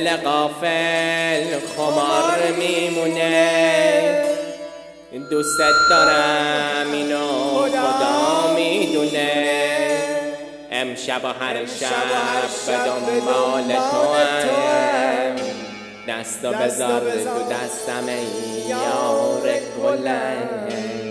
دل غافل خمار میمونه، دوست دارم اینو خدا میدونه، امشب و هر شب به دنبال توام، دستو بذار تو دستم ای یار گلم.